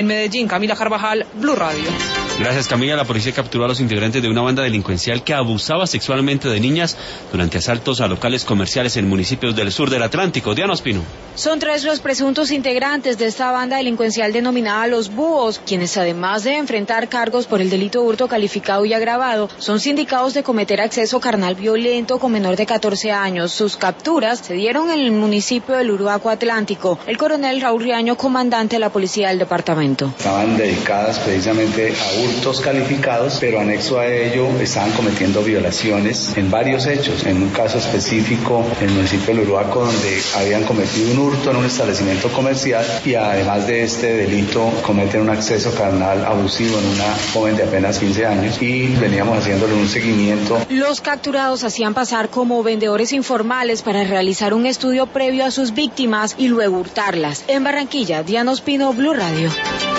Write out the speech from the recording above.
En Medellín, Camila Carvajal, Blue Radio. Gracias, Camila. La policía capturó a los integrantes de una banda delincuencial que abusaba sexualmente de niñas durante asaltos a locales comerciales en municipios del sur del Atlántico. Diana Ospino. Son 3 los presuntos integrantes de esta banda delincuencial denominada Los Búhos, quienes además de enfrentar cargos por el delito de hurto calificado y agravado, son sindicados de cometer acceso carnal violento con menor de 14 años. Sus capturas se dieron en el municipio del Uruaco Atlántico. El coronel Raúl Riaño, comandante de la policía del departamento. Estaban dedicadas precisamente a hurtos calificados, pero anexo a ello estaban cometiendo violaciones en varios hechos. En un caso específico, en el municipio del Uruaco, donde habían cometido un hurto en un establecimiento comercial y además de este delito cometen un acceso carnal abusivo en una joven de apenas 15 años y veníamos haciéndole un seguimiento. Los capturados hacían pasar como vendedores informales para realizar un estudio previo a sus víctimas y luego hurtarlas. En Barranquilla, Diana Ospino, Blue Radio.